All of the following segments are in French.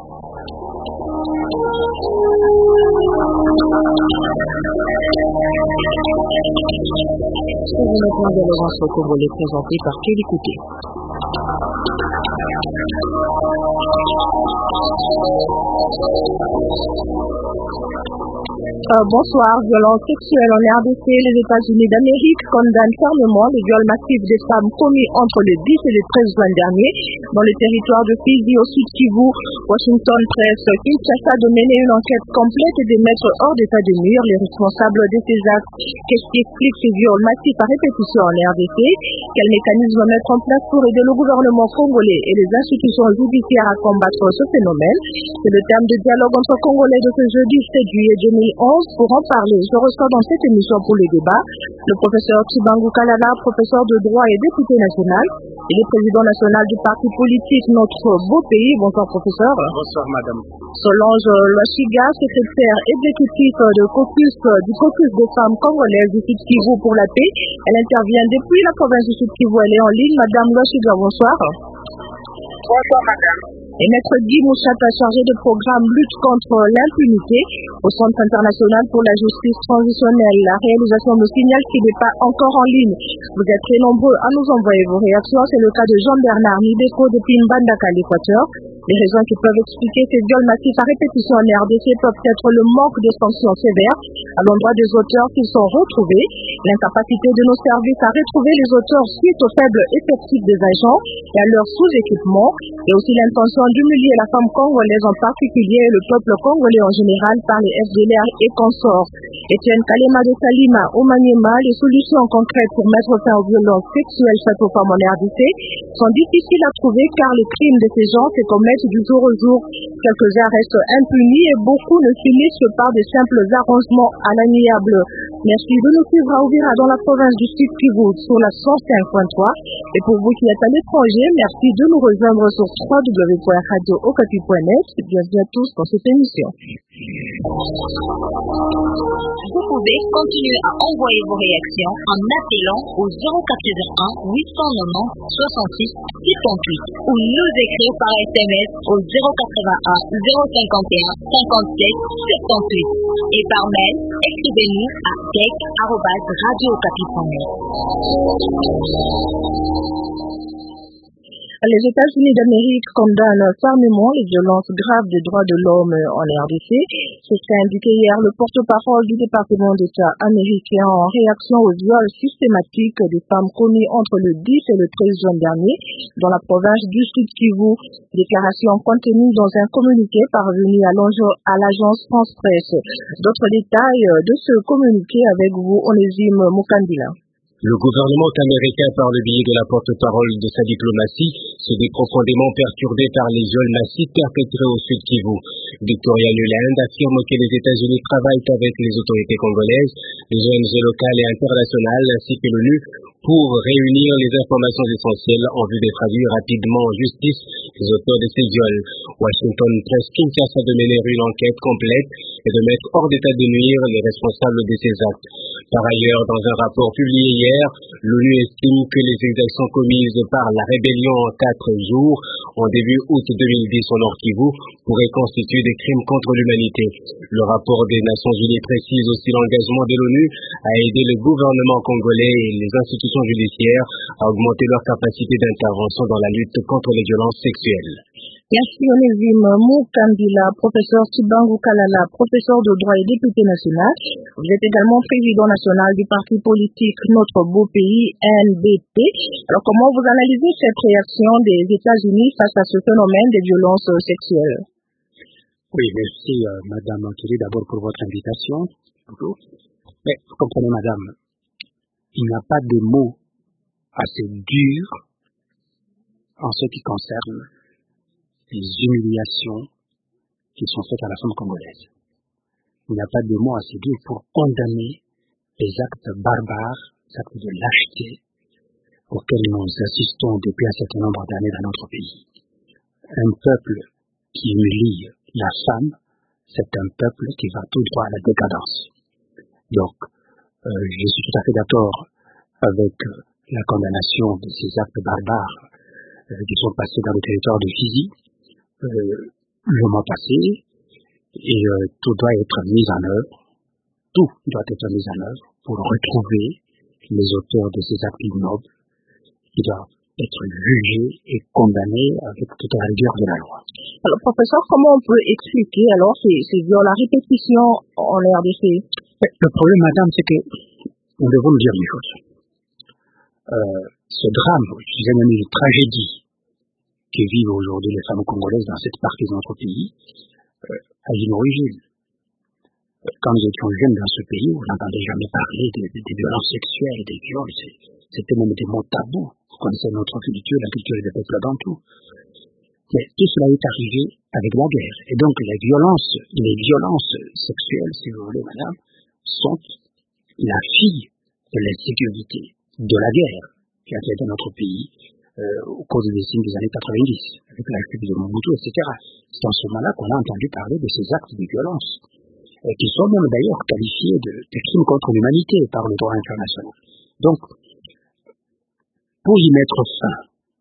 Congolais présenté par Kelly Couté. Bonsoir. Violence sexuelle en RDC. Les États-Unis d'Amérique condamnent fermement les viols massifs des femmes commis entre le 10 et le 13 juin dernier dans le territoire de Fizi au sud Kivu. Washington presse Kinshasa de mener une enquête complète et de mettre hors d'état de nuire les responsables de ces actes. Qu'est-ce qui explique ces viols massifs à répétition en RDC? Quel mécanisme mettre en place pour aider le gouvernement congolais et les institutions judiciaires à combattre ce phénomène? C'est le terme de dialogue entre Congolais de ce jeudi 7 juillet 2011. Pour en parler, je reçois dans cette émission pour le débat le professeur Tshibangu Kalala, professeur de droit et député national, et le président national du parti politique Notre Beau Pays. Bonsoir professeur. Bonsoir madame. Solange Loachiga, secrétaire exécutif du caucus des femmes congolaises du Sud Kivu pour la paix. Elle intervient depuis la province du Sud Kivu. Elle est en ligne. Madame Loachiga, bonsoir. Bonsoir madame. Et maître Guy Mouchata, chargé de programme lutte contre l'impunité au Centre international pour la justice transitionnelle. La réalisation nous signale qu'il n'est pas encore en ligne. Vous êtes très nombreux à nous envoyer vos réactions. C'est le cas de Jean-Bernard Nideko depuis Mbandaka, l'Équateur. Les raisons qui peuvent expliquer ces viols massifs à répétition en RDC peuvent être le manque de sanctions sévères à l'endroit des auteurs qui sont retrouvés, l'incapacité de nos services à retrouver les auteurs suite au faible effectif des agents et à leur sous-équipement, et aussi l'intention d'humilier la femme congolaise en particulier et le peuple congolais en général par les FDLR et consorts. Étienne Kalema de Salima au Maniema, les solutions concrètes pour mettre fin aux violences sexuelles faites aux femmes en RDC sont difficiles à trouver car les crimes de ces gens se commettent du jour au jour. Quelques-uns restent impunis et beaucoup ne finissent par de simples arrangements à l'amiable. Merci de nous suivre à Ouvira dans la province du Sud Kivu sur la 105.3. Et pour vous qui êtes à l'étranger, merci de nous rejoindre sur www.radio-okapi.net. Bienvenue à tous dans cette émission. Vous pouvez continuer à envoyer vos réactions en appelant au 081 890 66 68 ou nous écrire par SMS au 081 051 57 78 et par mail, écrivez-nous à tech@radio-okapi.net. Les États-Unis d'Amérique condamnent fermement les violences graves des droits de l'homme en RDC. C'est ce qu'a indiqué hier le porte-parole du département d'État américain en réaction aux viols systématiques des femmes commis entre le 10 et le 13 juin dernier dans la province du Sud Kivu. Déclaration contenue dans un communiqué parvenu à l'agence France Presse. D'autres détails de ce communiqué avec vous, Onésime Mukandila. Le gouvernement américain, par le biais de la porte-parole de sa diplomatie, se dit profondément perturbé par les viols massifs perpétrés au Sud Kivu. Victoria Nuland affirme que les États-Unis travaillent avec les autorités congolaises, les ONG locales et internationales ainsi que l'ONU pour réunir les informations essentielles en vue de traduire rapidement en justice les auteurs de ces viols. Washington presse Kinshasa de mener une enquête complète et de mettre hors d'état de nuire les responsables de ces actes. Par ailleurs, dans un rapport publié hier, l'ONU estime que les exactions commises par la rébellion en 4 jours, en début août 2010 au Nord Kivu, pourraient constituer des crimes contre l'humanité. Le rapport des Nations Unies précise aussi l'engagement de l'ONU à aider le gouvernement congolais et les institutions judiciaires à augmenter leur capacité d'intervention dans la lutte contre les violences sexuelles. Merci Onésime Mukandila, professeur Tshibangu Kalala, professeur de droit et député national. Vous êtes également président national du parti politique Notre Beau Pays, NBP. Alors comment vous analysez cette réaction des États-Unis face à ce phénomène des violences sexuelles? Oui, merci Madame Kelly d'abord pour votre invitation. Mais vous comprenez Madame, il n'y a pas de mots assez durs en ce qui concerne les humiliations qui sont faites à la femme congolaise. Il n'y a pas de mots assez durs pour condamner les actes barbares, les actes de lâcheté auxquels nous assistons depuis un certain nombre d'années dans notre pays. Un peuple qui humilie la femme, c'est un peuple qui va tout droit à la décadence. Donc, je suis tout à fait d'accord avec la condamnation de ces actes barbares qui sont passés dans le territoire de Fizi. le mois passé, et tout doit être mis en œuvre. Tout doit être mis en œuvre pour retrouver les auteurs de ces actes ignobles qui doivent être jugés et condamnés avec toute la rigueur de la loi. Alors, professeur, comment on peut expliquer alors ces viols à répétition en RDC? Le problème, madame, c'est que nous devons nous dire une chose. Ce drame, je dirais même une tragédie que vivent aujourd'hui les femmes congolaises dans cette partie de notre pays, a une origine. Quand nous étions jeunes dans ce pays, vous n'entendez jamais parler des violences sexuelles, des viols. C'était même des mots tabous. Vous connaissez notre culture, la culture des peuples bantous. Mais tout cela est arrivé avec la guerre. Et donc les violences sexuelles, si vous voulez, madame, sont la fille de l'insécurité, de la guerre qui a été dans notre pays au cours des décennies des années 90, avec la chute de Mobutu, etc. C'est en ce moment-là qu'on a entendu parler de ces actes de violence, qui sont même d'ailleurs qualifiés de crimes contre l'humanité par le droit international. Donc, pour y mettre fin,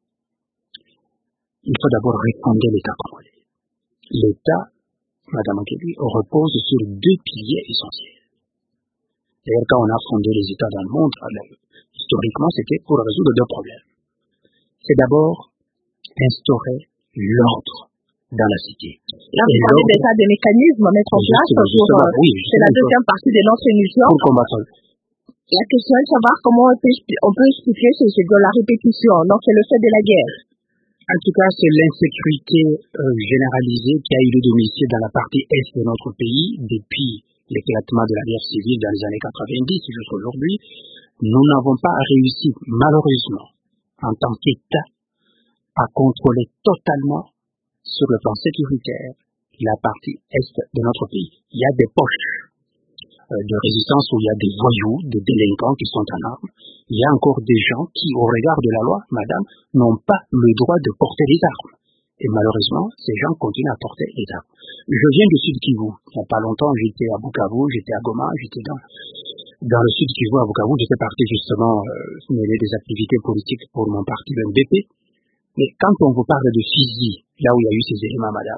il faut d'abord refonder l'État congolais. L'État, Madame Akeli, repose sur deux piliers essentiels. D'ailleurs, quand on a fondé les États dans le monde, historiquement, c'était pour résoudre deux problèmes. C'est d'abord instaurer l'ordre dans la cité. Là, vous parlez d'état des mécanismes à mettre en place c'est la deuxième partie de notre émission. Pour combattre. La question est de savoir comment on peut expliquer de la répétition. Donc, c'est le fait de la guerre. En tout cas, c'est l'insécurité généralisée qui a eu le domicile dans la partie est de notre pays depuis l'éclatement de la guerre civile dans les années 90 jusqu'à aujourd'hui. Nous n'avons pas réussi, malheureusement, en tant qu'État, à contrôler totalement sur le plan sécuritaire la partie est de notre pays. Il y a des poches de résistance où il y a des voyous, des délinquants qui sont en armes. Il y a encore des gens qui, au regard de la loi, madame, n'ont pas le droit de porter les armes. Et malheureusement, ces gens continuent à porter les armes. Je viens du Sud Kivu. Il n'y a pas longtemps, j'étais à Bukavu, j'étais à Goma, j'étais dans le Sud Kivu, à Bukavu. J'étais parti justement mener des activités politiques pour mon parti, le MDP. Mais quand on vous parle de Fizi, là où il y a eu ces éléments, madame,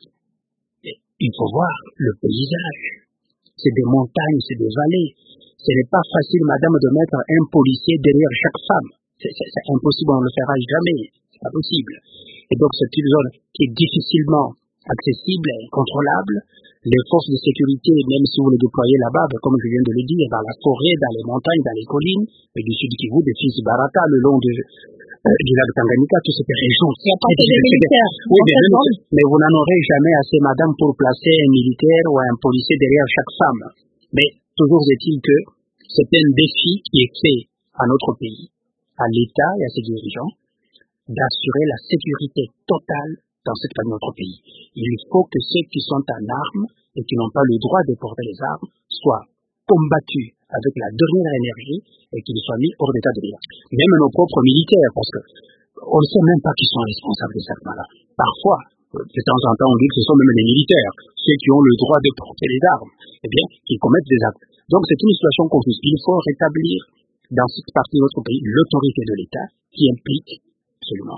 il faut voir le paysage. C'est des montagnes, c'est des vallées. Ce n'est pas facile, madame, de mettre un policier derrière chaque femme. C'est impossible, on ne le fera jamais. C'est pas possible. Et donc, c'est une zone qui est difficilement accessible et contrôlable. Les forces de sécurité, même si vous les déployez là-bas, comme je viens de le dire, dans la forêt, dans les montagnes, dans les collines, et du Sud Kivu, des Fils Barata, le long du lac Tanganyika, toutes ces régions. Il n'y a pas que des militaires. Oui, mais vous n'en aurez jamais assez, madame, pour placer un militaire ou un policier derrière chaque femme. Mais toujours est-il que c'est un défi qui est fait à notre pays, à l'État et à ses dirigeants, d'assurer la sécurité totale dans cette partie de notre pays. Il faut que ceux qui sont en armes et qui n'ont pas le droit de porter les armes soient combattus avec la dernière énergie et qu'ils soient mis hors d'état de guerre. Même nos propres militaires, parce que on ne sait même pas qui sont responsables de cette là. Parfois, de temps en temps, on dit que ce sont même les militaires, ceux qui ont le droit de porter les armes, eh bien, qui commettent des actes. Donc c'est une situation confuse. Il faut rétablir dans cette partie de notre pays l'autorité de l'État qui implique absolument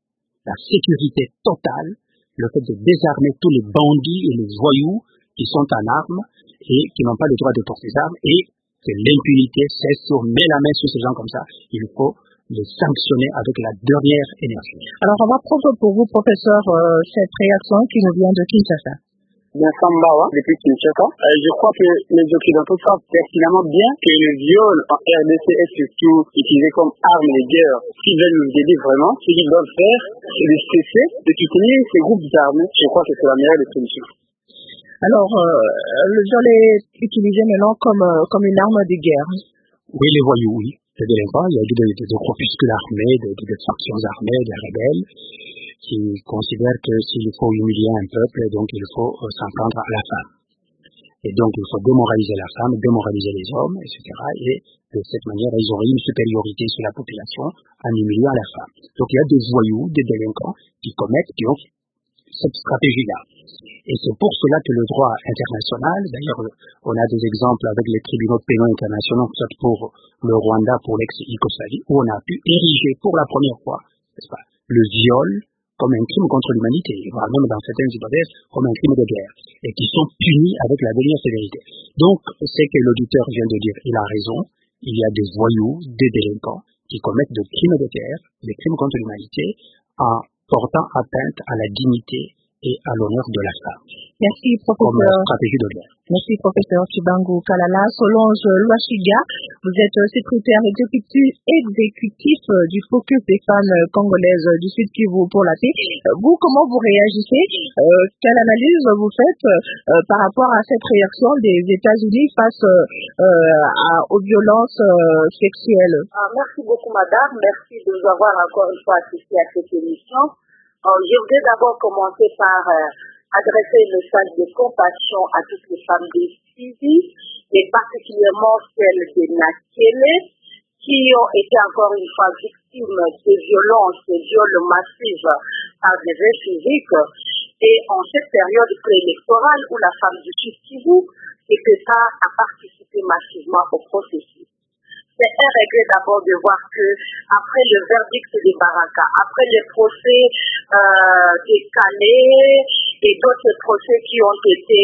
la sécurité totale, le fait de désarmer tous les bandits et les voyous qui sont en armes et qui n'ont pas le droit de porter des armes et que l'impunité cesse, on met la main sur ces gens comme ça, il faut les sanctionner avec la dernière énergie. Alors, on va prendre pour vous, professeur, cette réaction qui nous vient de Kinshasa. Vincent Mbawa, depuis Kinshasa. Je crois que les Occidentaux savent pertinemment bien que le viol en RDC est surtout utilisé comme arme de guerre. S'ils veulent nous aider vraiment, ce qu'ils doivent faire, c'est de cesser de soutenir ces groupes armés. Je crois que c'est la meilleure des solutions. Alors, le viol est utilisé maintenant comme une arme de guerre. Oui, les voyous, oui. Les délinquants, il y a des groupuscules armés, des factions armées, des rebelles, qui considèrent que s'il faut humilier un peuple, donc il faut s'en prendre à la femme. Et donc il faut démoraliser la femme, démoraliser les hommes, etc. Et de cette manière, ils ont une supériorité sur la population en humiliant la femme. Donc il y a des voyous, des délinquants qui ont cette stratégie-là. Et c'est pour cela que le droit international, d'ailleurs on a des exemples avec les tribunaux pénaux internationaux, soit pour le Rwanda, pour l'ex-Yougoslavie, où on a pu ériger pour la première fois, n'est-ce pas, le viol comme un crime contre l'humanité, voire même dans certaines hypothèses comme un crime de guerre, et qui sont punis avec la dernière sévérité. Donc, c'est que l'auditeur vient de dire, il a raison, il y a des voyous, des délinquants qui commettent des crimes de guerre, des crimes contre l'humanité, en portant atteinte à la dignité et à l'honneur de la femme. Merci, professeur. Comme stratégie de guerre. Merci, professeur Chibangu Kalala. Solange Louachiga, vous êtes secrétaire exécutif du Focus des femmes congolaises du Sud Kivu pour la paix. Vous, comment vous réagissez? Quelle analyse vous faites par rapport à cette réaction des États-Unis face aux violences sexuelles? Merci beaucoup, madame. Merci de nous avoir encore une fois assisté à cette émission. Je voudrais d'abord commencer par adresser le message de compassion à toutes les femmes des Sidi, et particulièrement celles de Nakele, qui ont été encore une fois victimes de violences, de viols massifs par des faits physiques. Et en cette période préélectorale où la femme du Sud Kivu a participé massivement au processus. C'est un regret d'abord de voir que après le verdict des Baraka, après les procès des Calais et d'autres procès qui ont été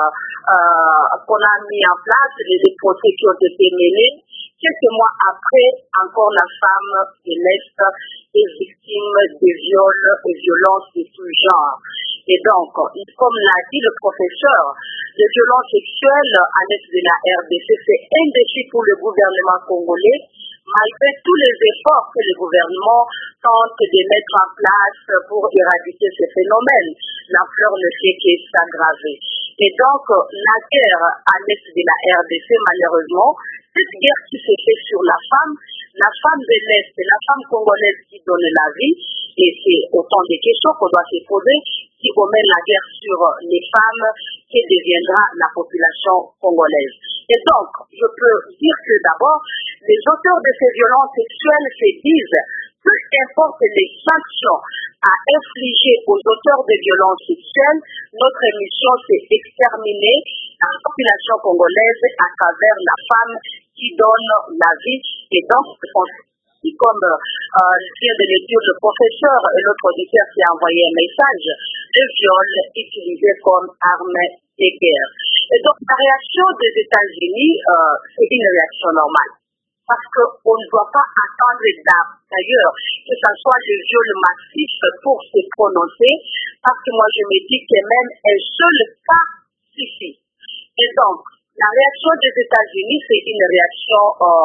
qu'on a mis en place, les procès qui ont été menés, quelques mois après, encore la femme de l'Est est victime de viols et violences de tout genre. Et donc, comme l'a dit le professeur, les violences sexuelles à l'est de la RDC, c'est un défi pour le gouvernement congolais, malgré tous les efforts que le gouvernement tente de mettre en place pour éradiquer ces phénomènes. L'ampleur ne fait que s'aggraver. Et donc, la guerre à l'est de la RDC, malheureusement, cette guerre qui se fait sur la femme de l'Est, la femme congolaise qui donne la vie, et c'est autant de questions qu'on doit se poser, qui remet la guerre sur les femmes, qui deviendra la population congolaise. Et donc, je peux dire que d'abord, les auteurs de ces violences sexuelles se disent, peu importe les sanctions à infliger aux auteurs de violences sexuelles, notre mission c'est exterminer la population congolaise à travers la femme qui donne la vie. Et donc, comme vient de le dire le professeur et l'autre auditeur qui a envoyé un message, le viol utilisé comme arme de guerre. Et donc, la réaction des États-Unis, c'est une réaction normale. Parce qu'on ne doit pas attendre d'ailleurs que ce soit le viol massif pour se prononcer, parce que moi je me dis que même un seul cas suffit. Et donc, la réaction des États-Unis, c'est une réaction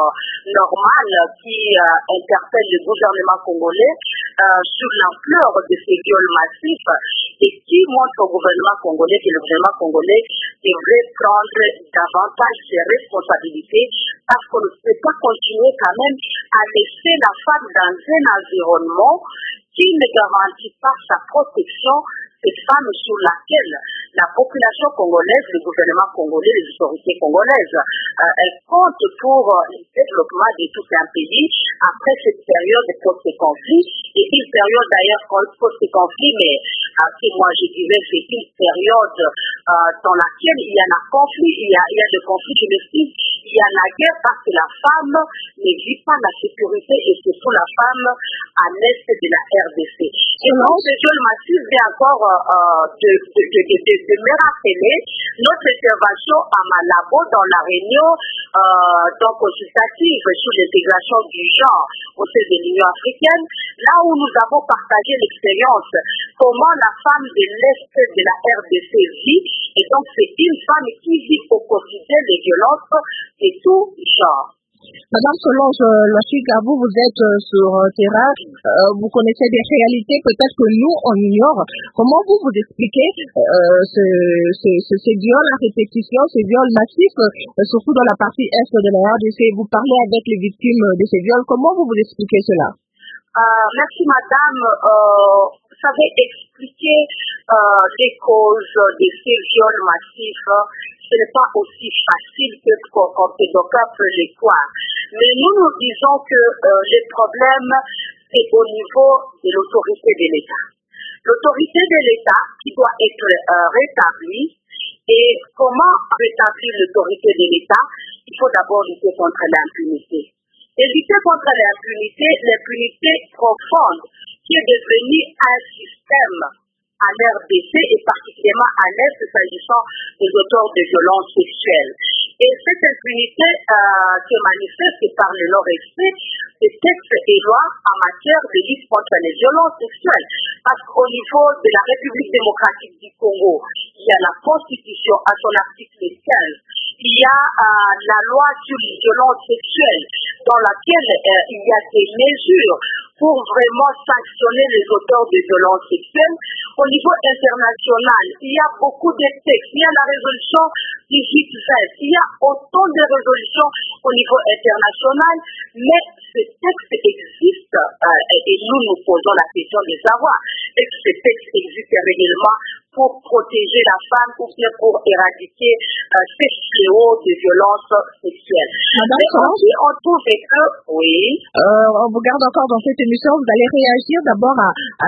normale qui interpelle le gouvernement congolais sur l'ampleur de ces viols massifs et qui montre au gouvernement congolais que le gouvernement congolais devrait prendre davantage ses responsabilités parce qu'on ne peut pas continuer quand même à laisser la femme dans un environnement qui ne garantit pas sa protection, cette femme sur laquelle la population congolaise, le gouvernement congolais, les autorités congolaises, elles comptent pour le développement de tout un pays après cette période post-conflit, et une période d'ailleurs post-conflit, mais que moi je dirais c'est une période dans laquelle il y a un conflit, il y a le conflit, je m'explique, il y a la guerre parce que la femme ne vit pas la sécurité et surtout la femme à l'est de la RDC. Et donc ce viol massif vient encore de me rappeler notre intervention à Malabo dans la réunion consultative sur l'intégration du genre au sein de l'Union africaine, là où nous avons partagé l'expérience, comment la femme de l'Est de la RDC vit, et donc c'est une femme qui vit au quotidien des violences de tout genre. Madame Solange Louachiga, vous êtes sur terrain, vous connaissez des réalités peut-être que nous on ignore. Comment vous expliquez ces viols à répétition, ces viols massifs, surtout dans la partie est de la RDC? Vous parlez avec les victimes de ces viols, comment vous expliquez cela? Merci madame. Vous savez, expliquer les causes de ces viols massifs, ce n'est pas aussi facile que d'aucuns peuvent le croire. Mais nous disons que le problème, c'est au niveau de l'autorité de l'État. L'autorité de l'État qui doit être rétablie. Et comment rétablir l'autorité de l'État? Il faut d'abord lutter contre l'impunité. Et lutter contre l'impunité profonde qui est devenu un système en RDC et particulièrement à l'Est s'agissant des auteurs de violences sexuelles. Et cette impunité se manifeste par le non-respect des textes et lois en matière de lutte contre les violences sexuelles. Parce qu'au niveau de la République démocratique du Congo, il y a la Constitution à son article 15. Il y a la loi sur les violences sexuelles dans laquelle il y a des mesures pour vraiment sanctionner les auteurs de violences sexuelles. Au niveau international, il y a beaucoup de textes. Il y a la résolution 1820. Il y a autant de résolutions au niveau international, mais ce texte existe et nous posons la question de savoir est-ce que ce texte existe réellement pour protéger la femme ou bien pour éradiquer ces fléaux de violences sexuelles. Madame Solange, on trouve que, oui. On vous garde encore dans cette émission. Vous allez réagir d'abord à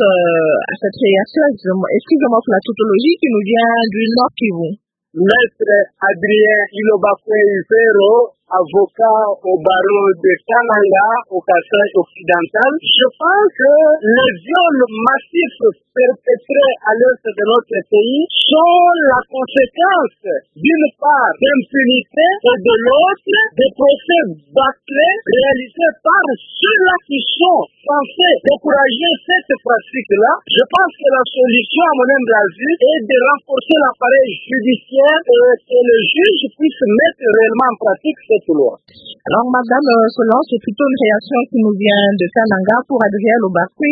cette réaction. Excusez-moi pour la tautologie qui nous vient du Nord Kivu. Maître Adrien Ilobakwe-Ifero, avocat au barreau de Kananga, au Kassai occidental. Je pense que les viols massifs perpétrés à l'est de notre pays sont la conséquence, d'une part, d'impunité et de l'autre, des procès bâclés réalisés par ceux-là qui sont censés décourager cette pratique-là. Je pense que la solution, à mon humble avis, est de renforcer l'appareil judiciaire et que le juge puisse mettre réellement en pratique cette loi. Alors, Madame Solange, c'est plutôt une réaction qui nous vient de Kananga pour Adrien Ilobakwe.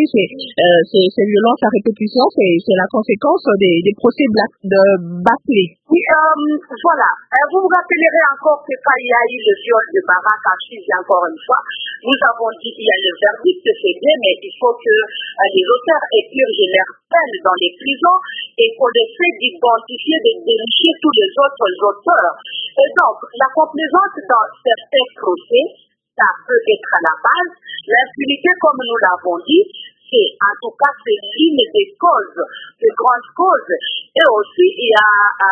Ces violences à répétition, c'est la conséquence des procès bâclés. Oui, voilà. Vous vous rappellerez encore que quand il y a eu le viol de Barak à Fizi, encore une fois, nous avons dit qu'il y a le verdict, c'est bien, mais il faut que les auteurs épurgent leur peine dans les prisons et qu'on essaie d'identifier, de dénicher tous les autres auteurs. Et donc, la complaisance dans certains procès, ça peut être à la base. L'impunité, comme nous l'avons dit, c'est en tout cas c'est l'une des causes, des grandes causes. Et aussi, il y a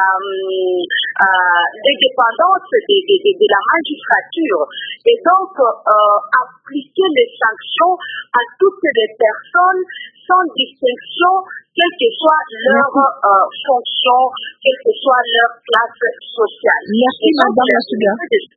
l'indépendance de la magistrature. Et donc, appliquer les sanctions à toutes les personnes sans distinction, quelle que soit leur fonction, quelle que soit leur classe sociale. Merci, Madame Louachiga.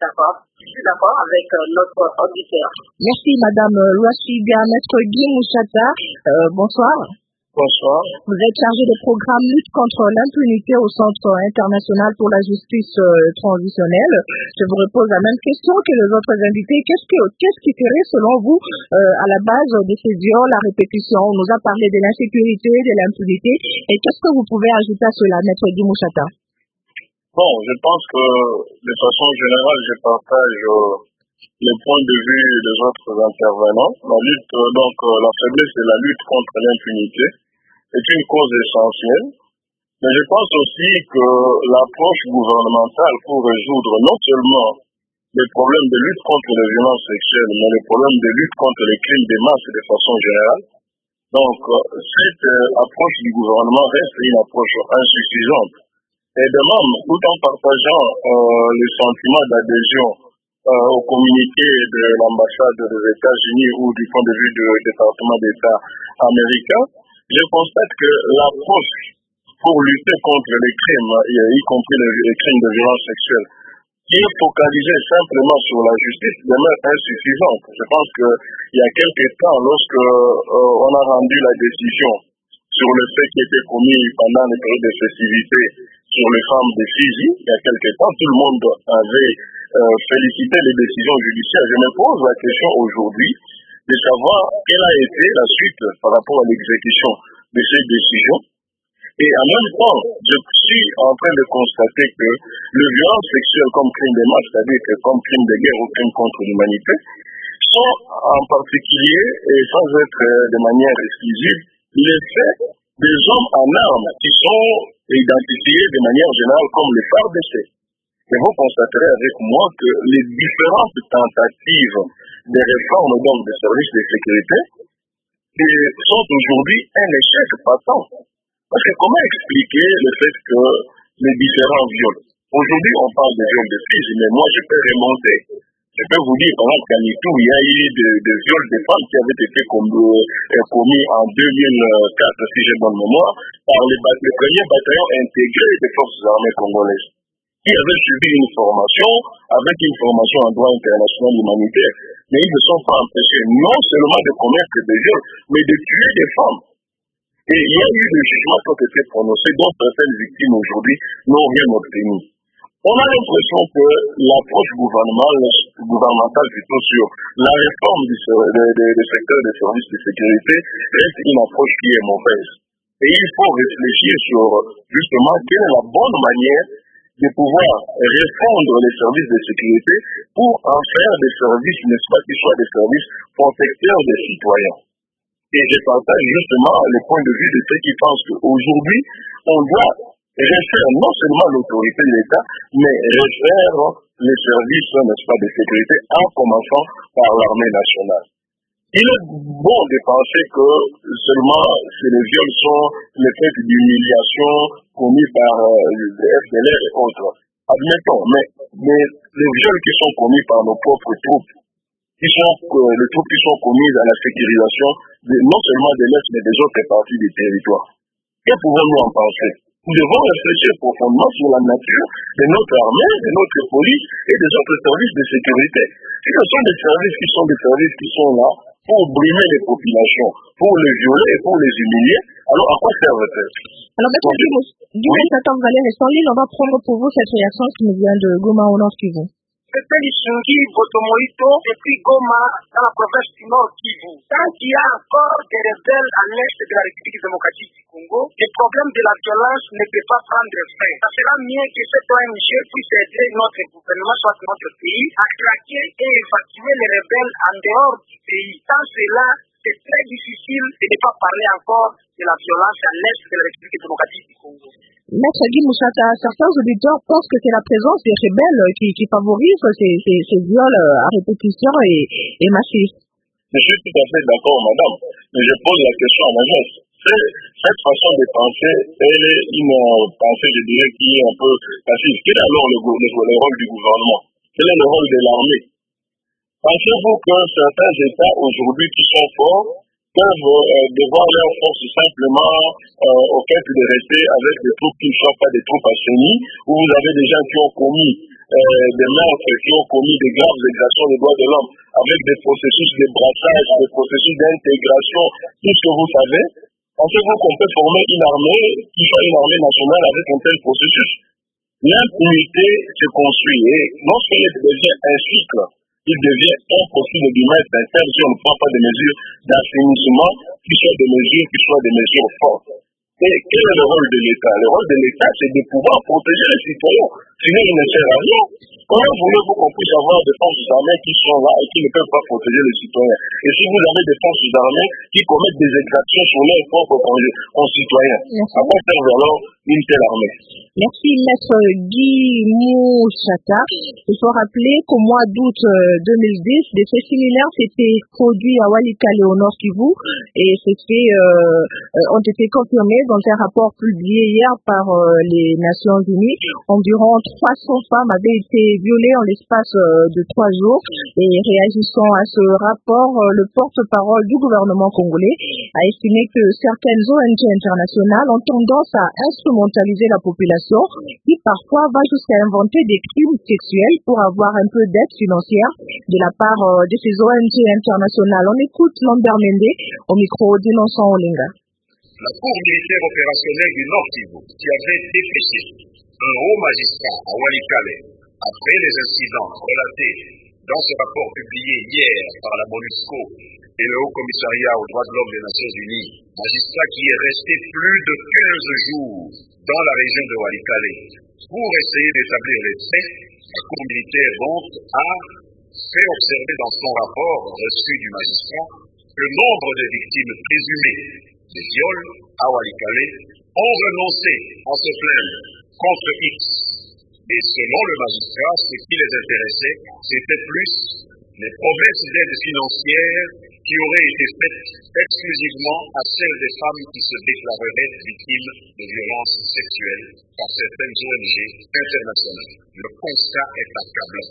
Je suis d'accord avec notre auditeur. Merci, Madame Louachiga. Maître Guy Mouchata, bonsoir. Bonsoir. Vous êtes chargé des programmes lutte contre l'impunité au Centre international pour la justice transitionnelle. Je vous repose la même question que les autres invités. Qu'est-ce qui serait, selon vous, à la base de ces viols à répétition? On nous a parlé de l'insécurité, de l'impunité. Et qu'est-ce que vous pouvez ajouter à cela, Maître Guy Mouchata? Bon, je pense que, de façon générale, je partage les points de vue des autres intervenants. La faiblesse de la lutte contre l'impunité est une cause essentielle. Mais je pense aussi que l'approche gouvernementale pour résoudre non seulement les problèmes de lutte contre les violences sexuelles, mais les problèmes de lutte contre les crimes de masse de façon générale. Donc, cette approche du gouvernement reste une approche insuffisante. Et de même, tout en partageant le sentiment d'adhésion au communiqué de l'ambassade des États-Unis ou du point de vue du département d'État américain, je constate que l'approche pour lutter contre les crimes, y compris les crimes de violence sexuelle, qui est focalisée simplement sur la justice, demeure insuffisante. Je pense qu'il y a quelques temps, lorsque on a rendu la décision sur le fait qui était commis pendant les périodes de festivité sur les femmes de Fizi, il y a quelques temps, tout le monde avait félicité les décisions judiciaires. Je me pose la question aujourd'hui de savoir quelle a été la suite par rapport à l'exécution de ces décisions. Et en même temps, je suis en train de constater que les violences sexuelles comme crime de masse, c'est-à-dire que comme crime de guerre ou crime contre l'humanité, sont en particulier, et sans être de manière exclusive, les faits des hommes en armes qui sont identifiés de manière générale comme les FARDC. Et vous constaterez avec moi que les différentes tentatives de réforme donc des services de sécurité sont aujourd'hui un échec patent. Parce que comment expliquer le fait que les différents viols, aujourd'hui on parle de viols de filles, mais moi je peux remonter Je peux vous dire, par exemple, qu'à Nitou, il y a eu des viols de femmes qui avaient été commis en 2004, si j'ai bonne mémoire, par le premier bataillon intégré des forces armées congolaises, qui avaient suivi une formation, avec une formation en droit international humanitaire. Mais ils ne sont pas empêchés non seulement de commettre des viols, mais de tuer des femmes. Et il y a eu des jugements qui ont été prononcés, dont certaines victimes aujourd'hui n'ont rien obtenu. On a l'impression que l'approche gouvernementale plutôt sur la réforme du secteur des services de sécurité reste une approche qui est mauvaise. Et il faut réfléchir sur justement quelle est la bonne manière de pouvoir répondre les services de sécurité pour en faire des services, n'est-ce pas, qui soient des services protecteurs des citoyens. Et je partage justement le point de vue de ceux qui pensent qu'aujourd'hui, on doit refaire non seulement l'autorité de l'État, mais refaire les services, n'est-ce pas, de sécurité, en commençant par l'armée nationale. Il est bon de penser que seulement les viols sont les faits d'humiliation commis par les FDLR et autres. Admettons, mais les viols qui sont commis par nos propres troupes, les troupes qui sont commises à la sécurisation non seulement de l'Est, mais des autres parties du territoire. Que pouvons-nous en penser? Nous devons réfléchir profondément sur la nature de notre armée, de notre police et des autres services de sécurité. Si ce sont des services qui sont là pour brimer les populations, pour les violer et pour les humilier, alors à quoi servent-elles? Alors, Maître Guimouch, attends, vous allez rester en ligne, on va prendre pour vous cette réaction qui nous vient de Goma au Nord Kivu. C'était Lissungi, Botomoïto, et puis Goma, dans la province du Nord Kivu. Tant qu'il y a encore des rebelles à l'est de la République démocratique du Congo, le problème de la violence ne peut pas prendre fin. Ça sera mieux que cette ONG puisse aider notre gouvernement, soit notre pays, à traquer et évacuer les rebelles en dehors du pays. Sans cela, c'est très difficile de ne pas parler encore de la violence à l'est de la République démocratique du Congo. Maître Guimouch, certains auditeurs pensent que c'est la présence des rebelles qui favorise ces viols à répétition et massifs. Je suis tout à fait d'accord, madame, mais je pose la question à ma jeunesse. Cette façon de penser, elle est une pensée, je dirais, qui est un peu passive. Quel est alors le rôle du gouvernement? Quel est le rôle de l'armée? Pensez-vous que certains États aujourd'hui qui sont forts peuvent devoir leur force simplement au fait de rester avec des troupes qui ne sont pas des troupes assainies, où vous avez des gens qui ont commis des meurtres, qui ont commis des graves exactions des droits de l'homme, avec des processus de brassage, des processus d'intégration, tout ce que vous savez? Pensez-vous qu'on peut former une armée qui soit une armée nationale avec un tel processus? L'impunité se construit et lorsqu'elle devient un cycle, il devient impossible de mettre un terme si on ne prend pas des mesures d'assainissement qui soient des mesures fortes. Et quel est le rôle de l'État? Le rôle de l'État, c'est de pouvoir protéger les citoyens. Sinon, il ne sert à rien. Comment voulez-vous qu'on puisse avoir des forces armées qui sont là et qui ne peuvent pas protéger les citoyens? Et si vous avez des forces armées qui commettent des exactions sur leurs propres concitoyens, à quoi servent alors une telle armée? Merci, Maître Guimouch. Il faut rappeler qu'au mois d'août 2010, des faits similaires s'étaient produits à Walikale au Nord Kivu et ces faits ont été confirmés dans un rapport publié hier par les Nations Unies. Environ 300 femmes avaient été violées en l'espace de 3 jours. Et réagissant à ce rapport, le porte-parole du gouvernement congolais a estimé que certaines ONG internationales ont tendance à instrumentaliser la population qui parfois va jusqu'à inventer des crimes sexuels pour avoir un peu d'aide financière de la part de ces ONG internationales. On écoute Lambert Mende au micro d'Innocent Olinga. La Cour militaire opérationnelle du Nord Kivu, qui avait dépêché un haut magistrat à Walikale après les incidents relatés dans ce rapport publié hier par la MONUSCO et le Haut Commissariat aux droits de l'homme des Nations Unies, magistrat qui est resté plus de 15 jours dans la région de Walikale pour essayer d'établir les faits, la Cour militaire donc a fait observer dans son rapport reçu du magistrat que le nombre de victimes présumées des viols à Walikale ont renoncé à se plaindre contre X. Et selon le magistrat, ce qui les intéressait, c'était plus les promesses d'aide financière qui auraient été faites exclusivement à celles des femmes qui se déclareraient victimes de violences sexuelles par certaines ONG internationales. Le constat est accablant.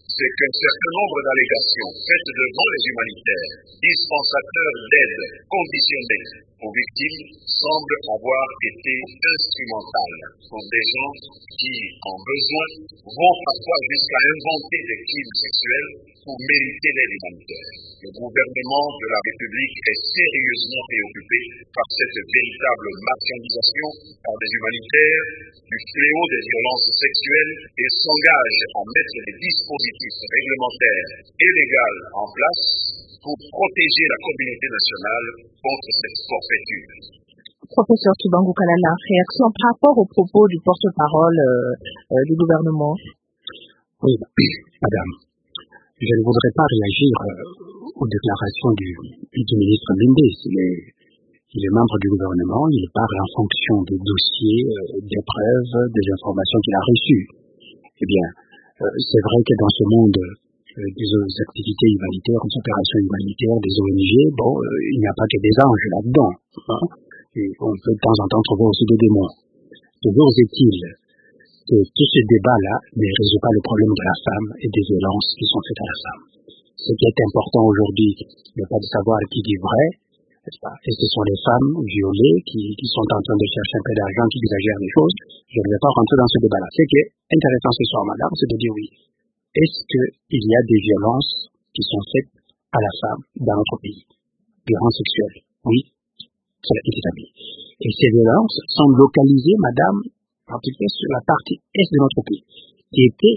c'est qu'un certain nombre d'allégations faites devant les humanitaires, dispensateurs d'aide conditionnelle aux victimes, semblent avoir été instrumentales pour des gens qui, en besoin, vont parfois jusqu'à inventer des crimes sexuels pour mériter l'aide humanitaire. Le gouvernement de la République est sérieusement préoccupé par cette véritable marchandisation par des humanitaires du fléau des violences sexuelles et s'engage à mettre des dispositifs réglementaires et légaux en place pour protéger la communauté nationale contre cette forfaiture. Professeur Tshibangu Kalala, réaction par rapport aux propos du porte-parole du gouvernement? Oui, madame. Je ne voudrais pas réagir aux déclarations du ministre Mbembe. Il est membre du gouvernement, il parle en fonction des dossiers, des preuves, des informations qu'il a reçues. Eh bien, c'est vrai que dans ce monde des activités humanitaires, des opérations humanitaires, des ONG, il n'y a pas que des anges là-dedans. Hein. Et on peut de temps en temps trouver aussi des démons. Toujours est-il que tout ce débat-là ne résout pas le problème de la femme et des violences qui sont faites à la femme. Ce qui est important aujourd'hui, n'est pas de savoir qui dit vrai, n'est-ce pas? Et ce sont les femmes violées qui sont en train de chercher un peu d'argent, qui exagèrent les choses. Je ne vais pas rentrer dans ce débat-là. Ce qui est intéressant ce soir, madame, c'est de dire oui. Est-ce qu'il y a des violences qui sont faites à la femme dans notre pays? Violences sexuelles? Oui, cela est établi. Et ces violences sont localisées, madame, en tout cas sur la partie est de notre pays, qui était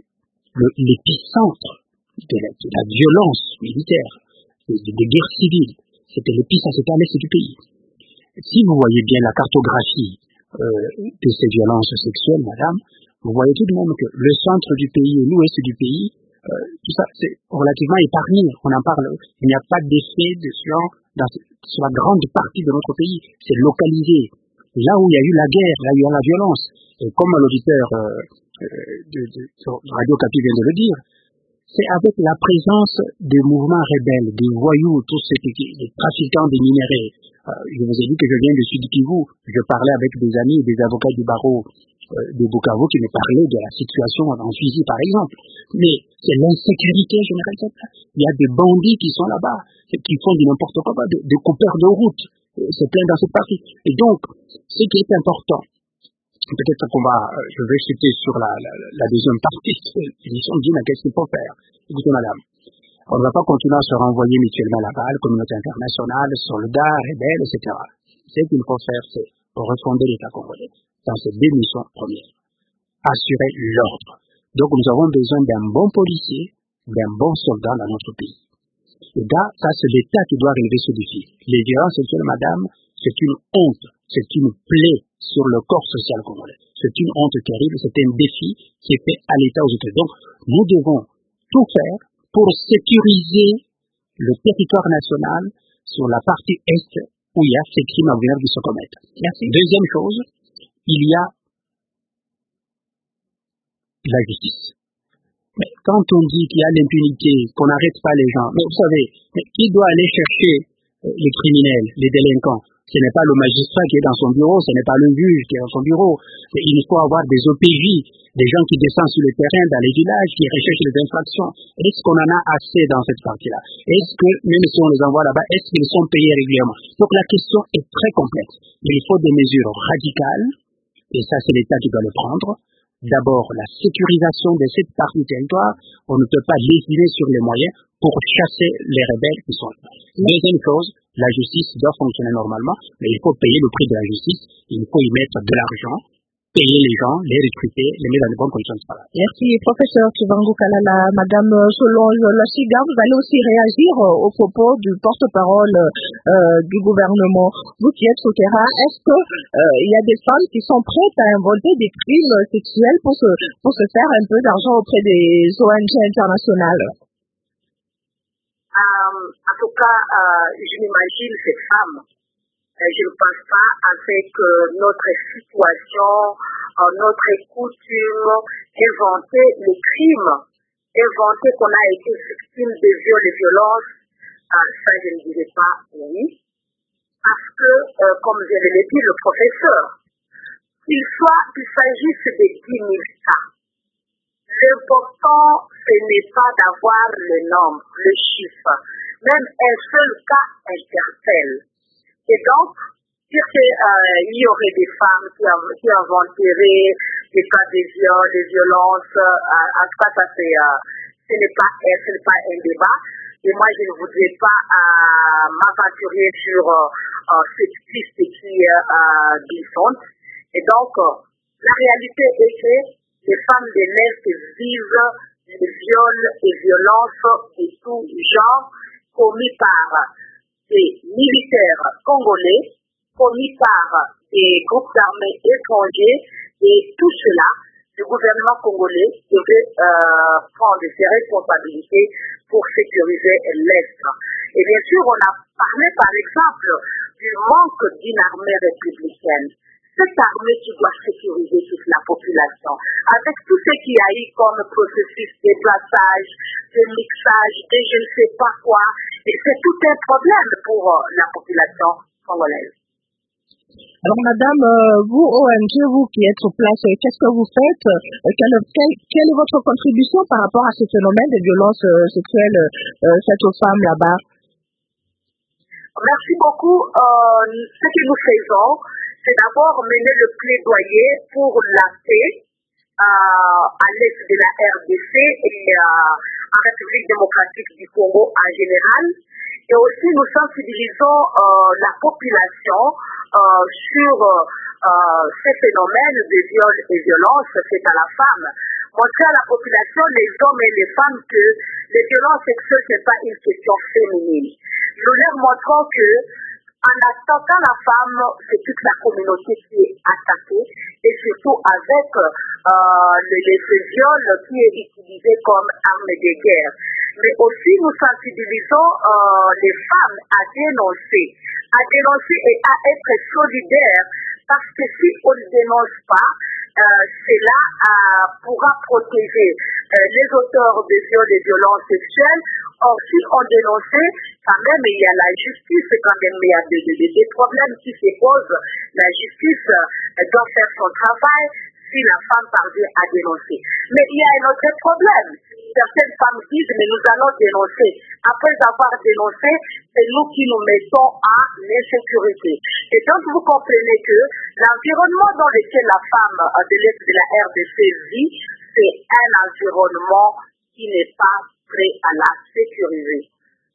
l'épicentre de la violence militaire, des guerres civiles. C'était l'épicentre, c'était à l'est du pays. Si vous voyez bien la cartographie de ces violences sexuelles, madame, vous voyez tout de même que le centre du pays et l'ouest du pays, tout ça, c'est relativement épargné. On en parle. Il n'y a pas d'effet de ce genre sur la grande partie de notre pays. C'est localisé. Là où il y a eu la guerre, là où il y a la violence. Et comme l'auditeur de Radio Capi vient de le dire, c'est avec la présence des mouvements rebelles, des voyous, tous ceux les trafiquants des minéraux. Je vous ai dit que je viens de Sud Kivu. Je parlais avec des amis, des avocats du barreau de Bukavu qui me parlaient de la situation en Fizi, par exemple. Mais c'est l'insécurité générale. Il y a des bandits qui sont là-bas, qui font du n'importe quoi, des coupeurs de route. C'est plein dans cette partie. Et donc, ce qui est important, peut-être je vais citer sur la deuxième partie de l'émission, qu'est-ce qu'il faut faire. Écoutez, madame, on ne va pas continuer à se renvoyer mutuellement la balle, communauté internationale, soldats, rebelles, etc. Ce qu'il faut faire, c'est refonder l'État congolais dans ces deux missions premières. Assurer l'ordre. Donc, nous avons besoin d'un bon policier, d'un bon soldat dans notre pays. Et là, ça, c'est l'État qui doit relever ce défi. Les violences sexuelles, madame, c'est une honte, c'est une plaie sur le corps social congolais. C'est une honte terrible, c'est un défi qui est fait à l'État aux États-Unis. Donc, nous devons tout faire pour sécuriser le territoire national sur la partie est où il y a ces crimes abominables qui se commettent. Merci. Deuxième chose, il y a la justice. Mais quand on dit qu'il y a l'impunité, qu'on n'arrête pas les gens, mais vous savez, qui doit aller chercher les criminels, les délinquants? Ce n'est pas le magistrat qui est dans son bureau, ce n'est pas le juge qui est dans son bureau. Mais il faut avoir des OPJ, des gens qui descendent sur le terrain, dans les villages, qui recherchent les infractions. Est-ce qu'on en a assez dans cette partie-là? Est-ce que, même si on les envoie là-bas, est-ce qu'ils sont payés régulièrement? Donc la question est très complexe. Mais il faut des mesures radicales, et ça c'est l'État qui doit le prendre. D'abord, la sécurisation de cette partie du territoire. On ne peut pas lésiner sur les moyens pour chasser les rebelles qui sont là. Deuxième chose, la justice doit fonctionner normalement, mais il faut payer le prix de la justice. Il faut y mettre de l'argent, payer les gens, les recruter, les mettre dans de bonnes conditions de travail. Merci, professeur Tshibangu Kalala. Madame Solange Lachiga, vous allez aussi réagir aux propos du porte-parole du gouvernement. Vous qui êtes au terrain, est-ce que il y a des femmes qui sont prêtes à inventer des crimes sexuels pour se faire un peu d'argent auprès des ONG internationales? En tout cas, je m'imagine ces femmes. Je ne pense pas avec notre situation, notre coutume, inventer les crimes, inventer qu'on a été victime de viols et violences. Ça, je ne dirais pas oui. Parce que, comme je l'ai dit, le professeur, qu'il s'agisse de 10 000 cas, L'important, ce n'est pas d'avoir le nombre, le chiffre. Même un seul cas interpelle. Et donc, dire qu'il y aurait des femmes qui ont enterré des cas de viol, des violences, en tout cas, ce n'est pas un débat. Et moi, je ne voudrais pas m'aventurer sur cette piste qui est glissante. Et donc, la réalité est que les femmes de l'Est vivent des viols et violences de tout genre commis par des militaires congolais, commis par des groupes d'armées étrangers, et tout cela, le gouvernement congolais devait prendre ses responsabilités pour sécuriser l'Est. Et bien sûr, on a parlé par exemple du manque d'une armée républicaine. Cette armée qui doit sécuriser toute la population, avec tout ce qu'il y a eu comme processus de passage, de mixage, de je ne sais pas quoi, et c'est tout un problème pour la population congolaise. Alors madame, vous ONG, vous qui êtes sur place, qu'est-ce que vous faites? Quelle est votre contribution par rapport à ce phénomène de violences sexuelles faites aux femmes là-bas? Merci beaucoup. Ce que nous faisons, c'est d'abord mener le plaidoyer pour la paix à l'est de la RDC et en République démocratique du Congo en général. Et aussi, nous sensibilisons la population sur ces phénomènes de viol et violence faites à la femme. Montrer à la population, les hommes et les femmes, que les violences sexuelles, ce n'est pas une question féminine. Nous leur montrons que, en attaquant la femme, c'est toute la communauté qui est attaquée, et surtout avec les viols qui est utilisé comme arme de guerre. Mais aussi, nous sensibilisons les femmes à dénoncer et à être solidaires, parce que si on ne dénonce pas, cela pourra protéger les auteurs de viols et violences sexuelles. Or, si on dénonçait, quand même, il y a la justice, quand même, il y a des problèmes qui se posent. La justice doit faire son travail si la femme parvient à dénoncer. Mais il y a un autre problème. Certaines femmes disent, mais nous allons dénoncer. Après avoir dénoncé, c'est nous qui nous mettons en insécurité. Et donc, vous comprenez que l'environnement dans lequel la femme de l'Est de la RDC vit, c'est un environnement qui n'est pas prêt à la sécuriser.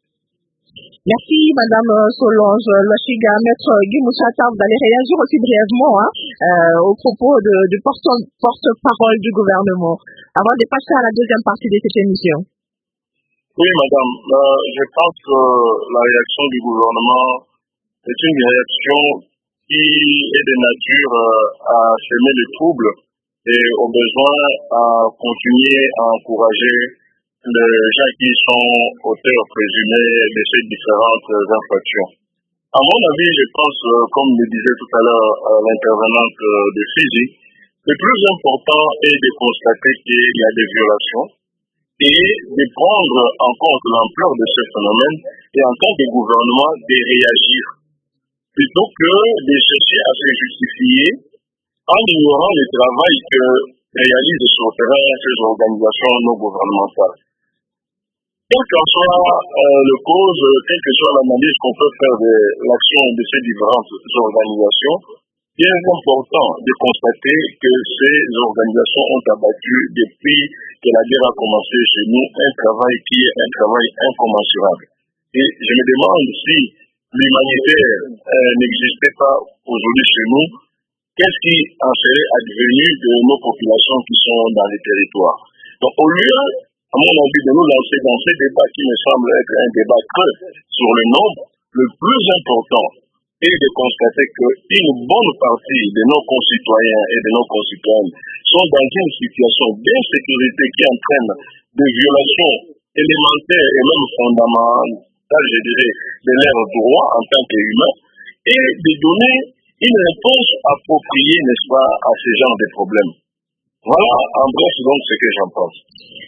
Merci Madame Solange Lochiga. Maître Guy Moussata, vous allez réagir aussi brièvement aux propos du porte-parole du gouvernement avant de passer à la deuxième partie de cette émission. Oui madame, je pense que la réaction du gouvernement est une réaction qui est de nature à semer le trouble et au besoin à continuer à encourager les gens qui sont auteurs présumés de ces différentes infractions. À mon avis, je pense, comme le disait tout à l'heure l'intervenante de Fizi, le plus important est de constater qu'il y a des violations et de prendre en compte l'ampleur de ce phénomène et en tant que gouvernement de réagir plutôt que de chercher à se justifier en ignorant le travail que réalisent sur le terrain ces organisations non gouvernementales. Quelle qu'en soit le cause, quelle que soit l'analyse qu'on peut faire de l'action de ces différentes organisations, il est important de constater que ces organisations ont abattu depuis que la guerre a commencé chez nous un travail qui est un travail incommensurable. Et je me demande si l'humanitaire n'existait pas aujourd'hui chez nous, qu'est-ce qui en serait advenu de nos populations qui sont dans les territoires. Donc au lieu, à mon avis, de nous lancer dans ces débats qui me semblent être un débat creux sur le nombre, le plus important est de constater qu'une bonne partie de nos concitoyens et de nos concitoyennes sont dans une situation d'insécurité qui entraîne des violations élémentaires et même fondamentales, je dirais, de leurs droits en tant qu'humains, et de donner une réponse appropriée, n'est-ce pas, à ce genre de problèmes. Voilà, en bref, donc, ce que j'en pense.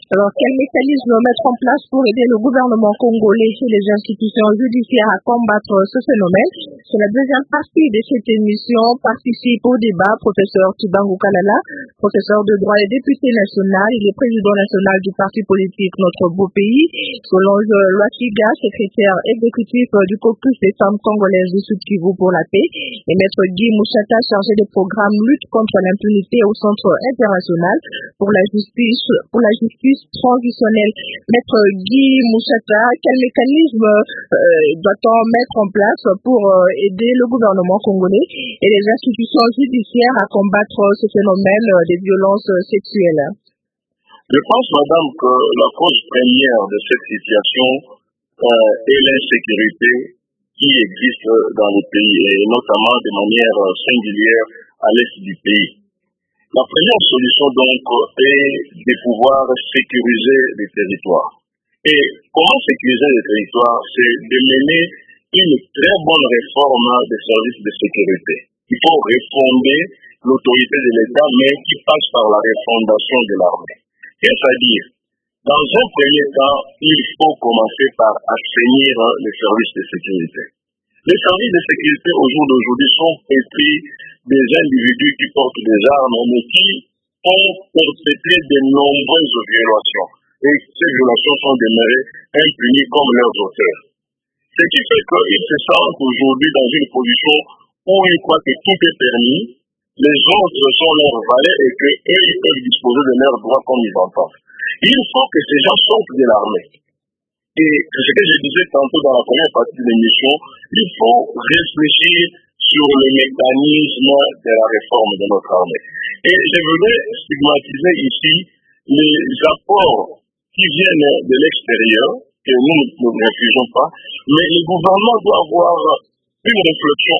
Alors, quel mécanisme mettre en place pour aider le gouvernement congolais et les institutions judiciaires à combattre ce phénomène? C'est la deuxième partie de cette émission. Participe au débat professeur Tibangu Kalala, professeur de droit et député national. Il est président national du parti politique Notre Beau Pays. Solange Loakiga, secrétaire exécutif du caucus des femmes congolaises du Sud Kivu pour la paix. Et maître Guy Mouchata, chargé des programmes lutte contre l'impunité au Centre international pour la justice transitionnelle. Maître Guy Mouchata, quel mécanisme doit-on mettre en place pour aider le gouvernement congolais et les institutions judiciaires à combattre ce phénomène des violences sexuelles? Je pense, madame, que la cause première de cette situation est l'insécurité qui existe dans le pays, et notamment de manière singulière à l'est du pays. La première solution, donc, est de pouvoir sécuriser les territoires. Et comment sécuriser les territoires? C'est de mener une très bonne réforme des services de sécurité. Il faut refonder l'autorité de l'État, mais qui passe par la refondation de l'armée. Qu'est-ce à dire? Dans un premier temps, il faut commencer par assainir les services de sécurité. Les services de sécurité au jour d'aujourd'hui sont pétris des individus qui portent des armes, mais qui ont perpétré de nombreuses violations. Et ces violations sont demeurées impunies comme leurs auteurs. Ce qui fait qu'ils se sentent aujourd'hui dans une position où ils croient que tout est permis, les autres sont leurs valets et qu'eux, ils peuvent disposer de leurs droits comme ils entendent. Il faut que ces gens sortent de l'armée. Et ce que je disais tantôt dans la première partie de l'émission, il faut réfléchir sur le mécanisme de la réforme de notre armée. Et je voudrais stigmatiser ici les apports qui viennent de l'extérieur, que nous ne refusons pas, mais le gouvernement doit avoir une réflexion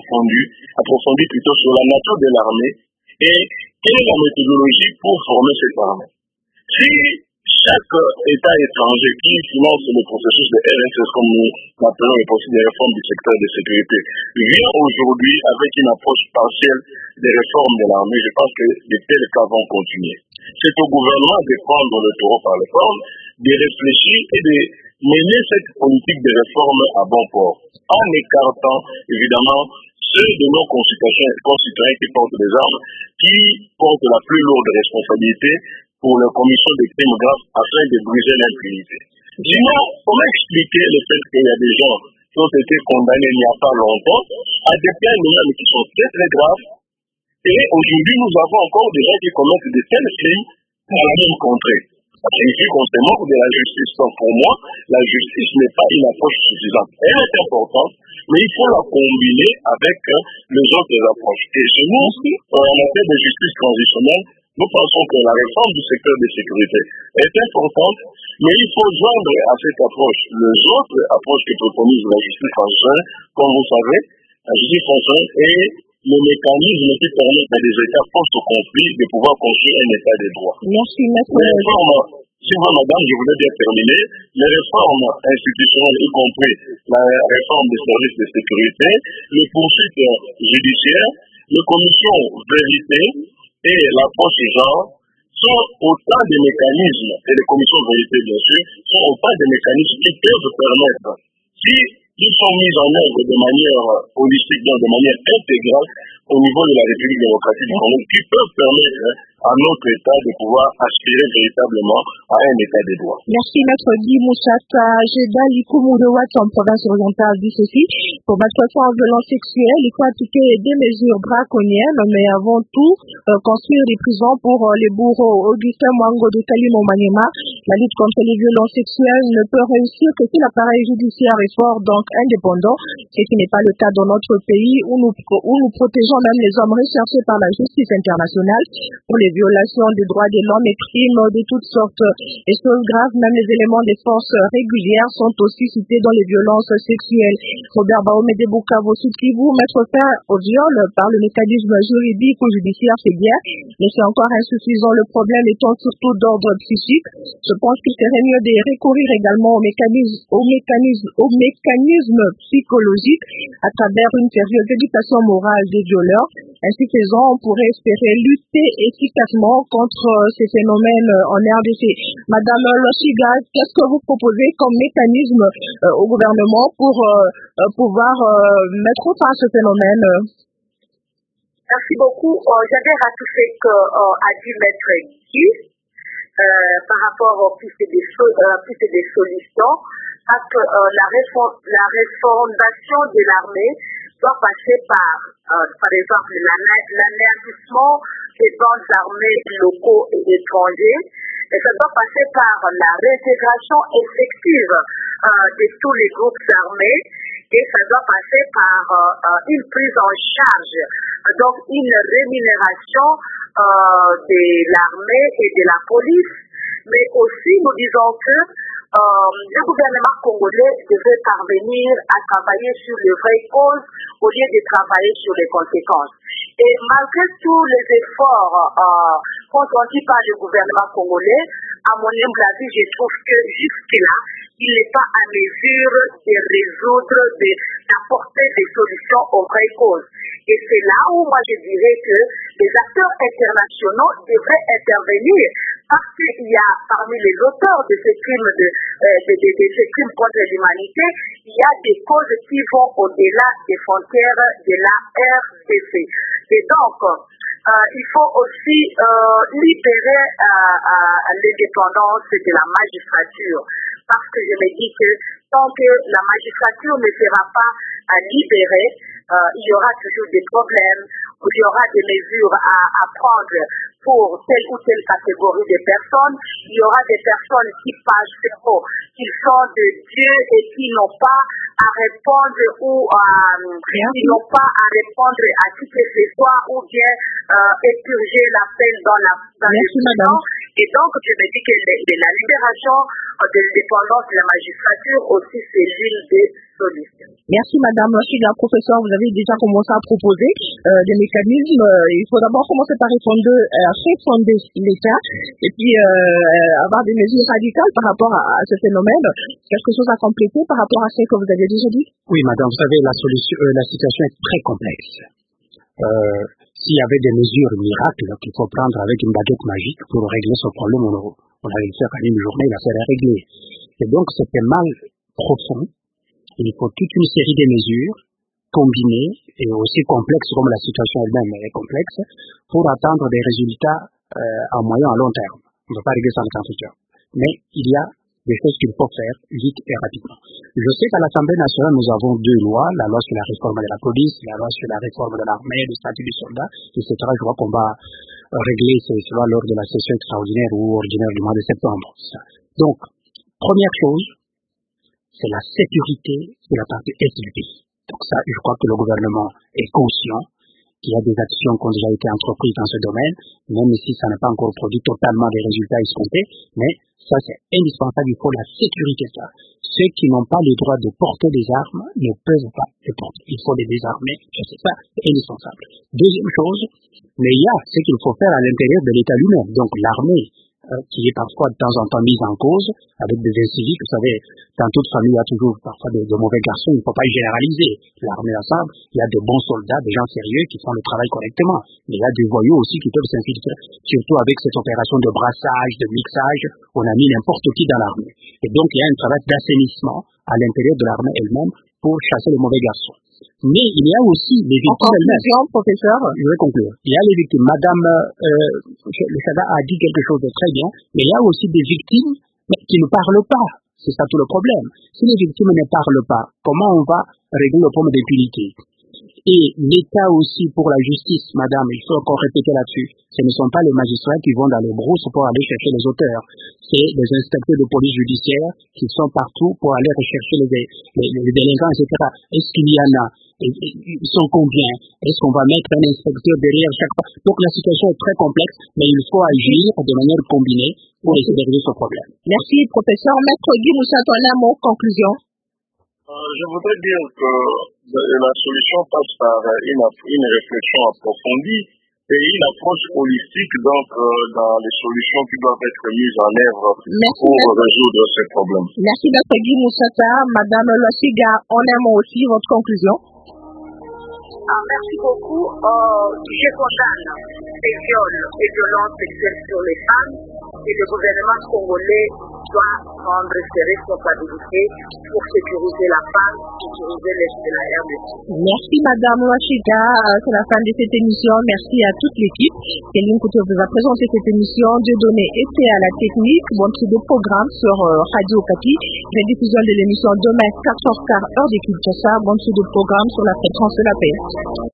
approfondie plutôt sur la nature de l'armée et quelle est la méthodologie pour former cette armée. Si chaque État étranger qui finance le processus de RSS, comme nous l'appelons, le processus de réforme du secteur de sécurité, vient aujourd'hui avec une approche partielle des réformes de l'armée, je pense que de tels cas vont continuer. C'est au gouvernement de prendre le taureau par les cornes, de réfléchir et de mener cette politique de réforme à bon port, en écartant évidemment ceux de nos concitoyens qui portent des armes, qui portent la plus lourde responsabilité pour la commission des crimes graves afin de briser l'impunité. Sinon, comment expliquer le fait qu'il y a des gens qui ont été condamnés il n'y a pas longtemps à des peines même qui sont très très graves, et aujourd'hui nous avons encore des gens qui commettent de tels crimes dans la même contrée. Ça signifie qu'on se moque de la justice. Donc pour moi, la justice n'est pas une approche suffisante. Elle est importante, mais il faut la combiner avec les autres approches. Et chez nous, en matière de justice transitionnelle, nous pensons que la réforme du secteur de sécurité est importante, mais il faut joindre à cette approche les autres approches que préconise la justice transitionnelle, comme vous savez, la justice transitionnelle est le mécanisme qui permet à des États post-conflit de pouvoir construire un État de droit. Merci, maître. Si vous, madame, je voulais bien terminer, les réformes institutionnelles, y compris la réforme des services de sécurité, les poursuites judiciaires, les commissions vérité et l'approche genre sont autant de mécanismes, et les commissions vérité bien sûr, sont autant de mécanismes qui peuvent permettre, si ils sont mis en œuvre de manière holistique, donc de manière intégrale au niveau de la République démocratique du Congo, qui peuvent permettre à notre État de pouvoir aspirer véritablement à un État de droit. Merci, maître Guy Mouchata. Jeda Likoumourouat en province orientale dit ceci. Pour battre face aux violences sexuelles, il faut appliquer des mesures draconiennes, mais avant tout, construire des prisons pour les bourreaux. Augustin Mwango de Kalimo Maniema, la lutte contre les violences sexuelles ne peut réussir que si l'appareil judiciaire est fort, donc indépendant, ce qui n'est pas le cas dans notre pays où nous protégeons même les hommes recherchés par la justice internationale pour les violations des droits de l'homme et crimes de toutes sortes. Et choses graves, même les éléments des forces régulières sont aussi cités dans les violences sexuelles. Robert Baoumé de Bukavu Sud Kivu, mettre fin au viol par le mécanisme juridique ou judiciaire, c'est bien, mais c'est encore insuffisant. Le problème étant surtout d'ordre psychique. Ce pense qu'il serait mieux de recourir également au mécanisme psychologique à travers une sérieuse éducation morale des violeurs. Ainsi faisant, on pourrait espérer lutter efficacement contre ces phénomènes en RDC. Madame Loshiga, qu'est-ce que vous proposez comme mécanisme au gouvernement pour pouvoir mettre fin à ce phénomène? Merci beaucoup. J'adhère à tout ce qu'a dit Maître Guy par rapport aux pistes des solutions, parce que la refondation de l'armée doit passer par exemple, l'anéantissement des bandes armées locaux et étrangers, et ça doit passer par la réintégration effective de tous les groupes armés, et ça doit passer par une prise en charge, donc une rémunération de l'armée et de la police, mais aussi nous disons que le gouvernement congolais devrait parvenir à travailler sur les vraies causes au lieu de travailler sur les conséquences. Et malgré tous les efforts consentis par le gouvernement congolais, à mon humble avis, je trouve que jusque-là, il n'est pas à mesure de résoudre, d'apporter des solutions aux vraies causes. Et c'est là où moi je dirais que les acteurs internationaux devraient intervenir, parce qu'il y a parmi les auteurs de ces crimes ces crimes contre l'humanité, il y a des causes qui vont au-delà des frontières de la RDC. Et donc, il faut aussi libérer l'indépendance de la magistrature, parce que je me dis que tant que la magistrature ne sera pas libérée, il y aura toujours des problèmes, il y aura des mesures à prendre pour telle ou telle catégorie de personnes. Il y aura des personnes qui passent qu'ils sont de Dieu et qui n'ont pas à répondre qui n'ont pas à répondre à qui que ce soit, ou bien épurger la peine dans le temps. Et donc, je me dis que la libération de l'indépendance de la magistrature aussi, c'est l'une des solutions. Merci Madame Loshiga. Professeur, vous avez déjà commencé à proposer des mécanismes. Il faut d'abord commencer par refonder l'État et puis avoir des mesures radicales par rapport à ce phénomène. Quelque chose à compléter par rapport à ce que vous avez déjà dit? Oui, Madame, vous savez, la situation est très complexe. S'il y avait des mesures miracles qu'il faut prendre avec une baguette magique pour régler ce problème, on allait le faire en une journée, la serait réglée. Et donc, c'était mal profond. Il faut toute une série de mesures combinées et aussi complexes, comme la situation elle-même est complexe, pour atteindre des résultats à moyen et à long terme. On ne va pas régler ça en 48 heures. Mais il y a des choses qu'il faut faire vite et rapidement. Je sais qu'à l'Assemblée nationale, nous avons deux lois, la loi sur la réforme de la police, la loi sur la réforme de l'armée, du statut du soldat, etc. Je vois qu'on va régler cela lors de la session extraordinaire ou ordinaire du mois de septembre. Donc, première chose, c'est la sécurité de la partie est du pays. Donc ça, je crois que le gouvernement est conscient qu'il y a des actions qui ont déjà été entreprises dans ce domaine, même si ça n'a pas encore produit totalement des résultats escomptés, mais ça c'est indispensable, il faut la sécurité de ça. Ceux qui n'ont pas le droit de porter des armes ne peuvent pas les porter. Il faut les désarmer, c'est ça, c'est indispensable. Deuxième chose, mais il y a ce qu'il faut faire à l'intérieur de l'État lui-même, donc l'armée, qui est parfois de temps en temps mise en cause avec des incivils. Vous savez, dans toute famille, il y a toujours parfois de mauvais garçons. Il ne faut pas généraliser. L'armée ensemble, il y a de bons soldats, des gens sérieux qui font le travail correctement. Mais il y a des voyous aussi qui peuvent s'infiltrer. Surtout avec cette opération de brassage, de mixage, on a mis n'importe qui dans l'armée. Et donc, il y a un travail d'assainissement à l'intérieur de l'armée elle-même pour chasser les mauvais garçons. Mais il y a aussi les victimes elles-mêmes. Professeur. Je vais conclure. Il y a les victimes. Madame le Sada a dit quelque chose de très bien, mais il y a aussi des victimes qui ne parlent pas. C'est ça tout le problème. Si les victimes ne parlent pas, comment on va régler le problème d'impunité? Et l'État aussi pour la justice, madame, il faut encore répéter là-dessus. Ce ne sont pas les magistrats qui vont dans les brousses pour aller chercher les auteurs. C'est les inspecteurs de police judiciaire qui sont partout pour aller rechercher les délinquants, etc. Est-ce qu'il y en a? Ils sont combien? Est-ce qu'on va mettre un inspecteur derrière chaque fois? Donc la situation est très complexe, mais il faut agir de manière combinée pour essayer de résoudre ce problème. Merci, professeur. Maître Guy Moussa-Tona, mon conclusion. Je voudrais dire que la solution passe par une réflexion approfondie et une approche holistique donc dans les solutions qui doivent être mises en œuvre pour résoudre ces problèmes. Merci Dr. Guy Moussata. Madame Losiga, en un mot aussi, votre conclusion? Merci beaucoup. Je condamne ces viols et violences sexuelles sur les femmes et le gouvernement congolais doit prendre ses responsabilités pour sécuriser la femme, sécuriser l'Est de la RDC. Merci Madame Losiga. C'est la fin de cette émission. Merci à toute l'équipe. Céline Couture vous a présenté cette émission. Dieudonné était à la technique. Bon petit de programme sur Radio Okapi. Rediffusion de l'émission demain 4h15 heure de Kinshasa. Bon petit de programme sur la fréquence de la paix.